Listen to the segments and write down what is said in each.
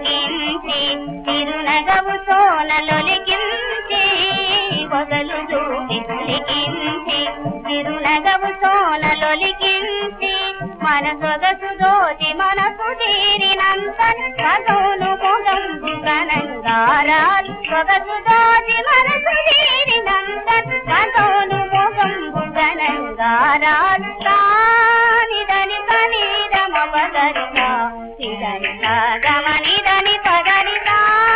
వెలిగించి తిరునగవు సోనలొలికించి పొగలు చూపి తొలికించి తిరునగవు సోనలొలికించి మన సొగసు దోచి మనసు తీరినంత సగోను మొగంబు గనంగారాలు సొగసు దోచి మనసు తీరినంత సగోను మొగంబు గనంగారాలు నిదని కనీదమ పదరిత నిదని గమనిదని పదరిత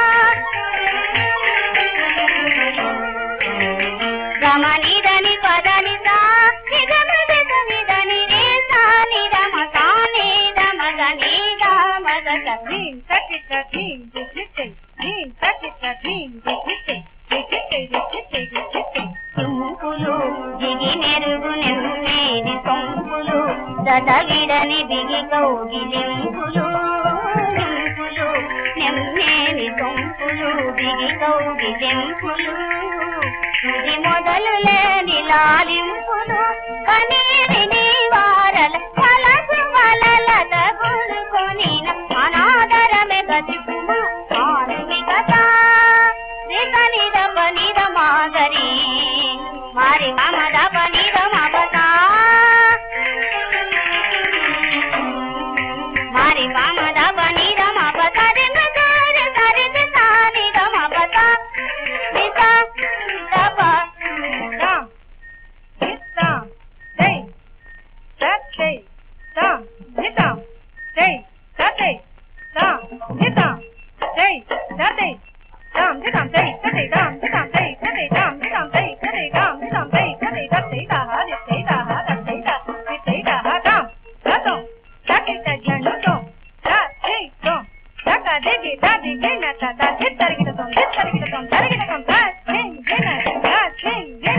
గమనిదని పదనిత నిగమగ నిదని రే సానిదమ సానిదమ గనిద మగ ధీం తకిట ధీం దిసితే ధీం తకిట ధీం దిసితే దిసితే దిసితే దిసితే తుంపులు దిగి మెరుగు నెమ్మేని సొంపులు దదవిడని బిగి కౌగిలింపులు నింపులు నెమ్మేని సొంపులు బిగి కౌగిలింపులు ఇది మొదలు లేని లాలింపులు కనీరి నీవారల కలసు వలలత కొనుకొనిన అనాదరమే గతిపుమ ఆనుమికత దిగనిద పనిద మాగరి మారి మమద పనిద మమత మారి మమద పనిద మమత దిగ సరిద సానిద మమత నిత దప దం నితం దై సత్తే దం నితం దై సత్తే దం నితం దై సత్తే dam dam dai dai dam dam dai dai dam dam dai dai dam dam dai dai dai da ha dai da ha dai da ha dam dam dai da janu to da dai to da ka de na ta da hit tarigita tom da dai dai